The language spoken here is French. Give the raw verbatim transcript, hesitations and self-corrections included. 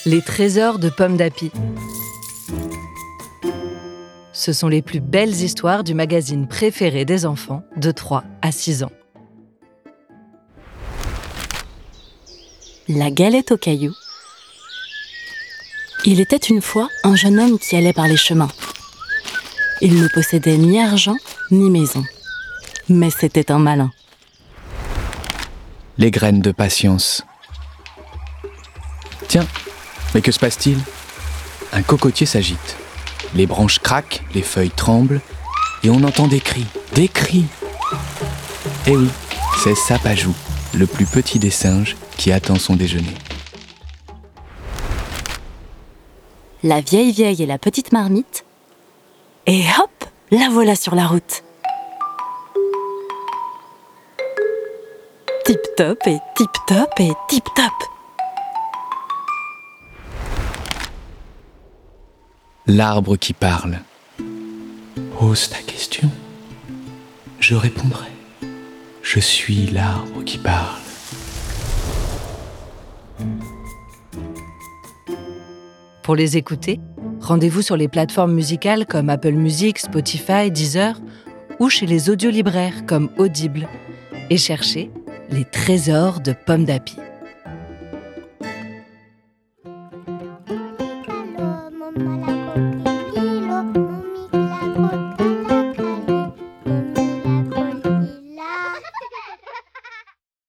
Les trésors de Pomme d'Api. Ce sont les plus belles histoires du magazine préféré des enfants de trois à six ans. La galette aux cailloux. Il était une fois un jeune homme qui allait par les chemins. Il ne possédait ni argent ni maison, mais c'était un malin. Les graines de patience. Tiens, mais que se passe-t-il ? Un cocotier s'agite. Les branches craquent, les feuilles tremblent, et on entend des cris, des cris. Eh oui, c'est Sapajou, le plus petit des singes, qui attend son déjeuner. La vieille vieille et la petite marmite. Et hop, la voilà sur la route. Tip-top et tip-top et tip-top. L'arbre qui parle. Ose ta question. Je répondrai. Je suis l'arbre qui parle. Pour les écouter, rendez-vous sur les plateformes musicales comme Apple Music, Spotify, Deezer ou chez les audiolibraires comme Audible et cherchez les trésors de Pomme d'Api.